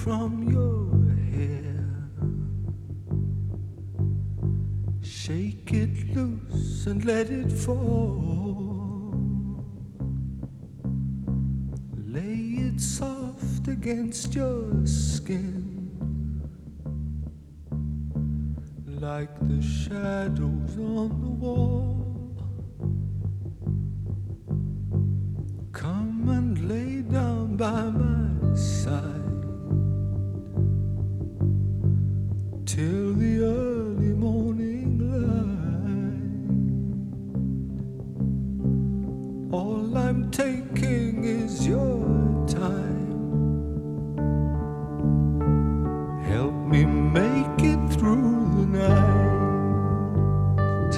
from your hair. Shake it loose and let it fall. Lay it soft against your skin, like the shadows on the wall. Come and lay down by my side till the early morning light. All I'm taking is your time. Help me make it through the night.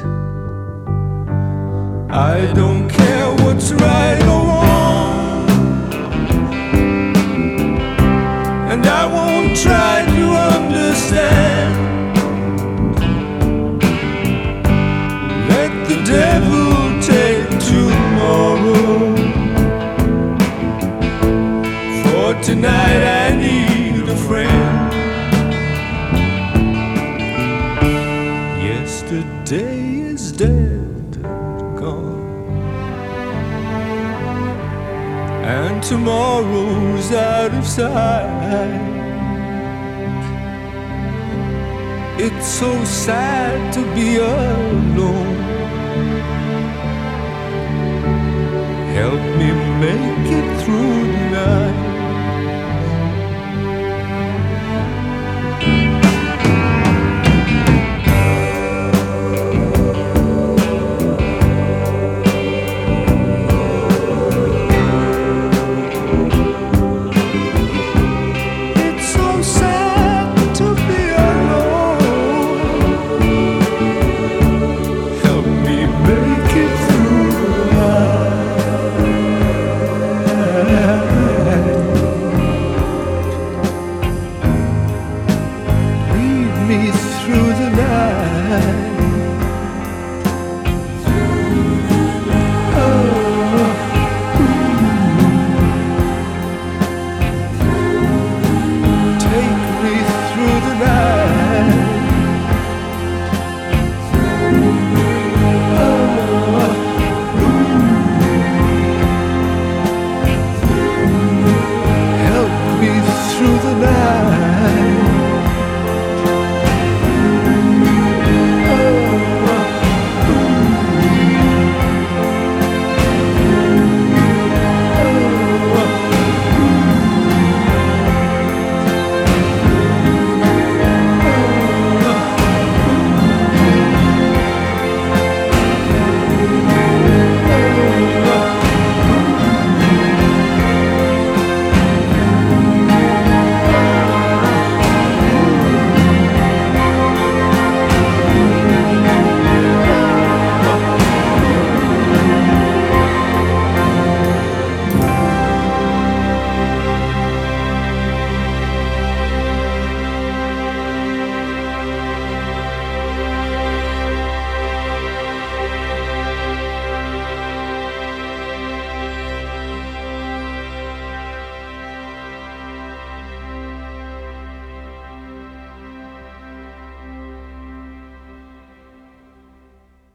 I don't care what's right or wrong, and I won't try to understand. Let the devil take tomorrow. For tonight I need a friend. Yesterday is dead, gone, and tomorrow's out of sight. It's so sad to be alone. Help me make it through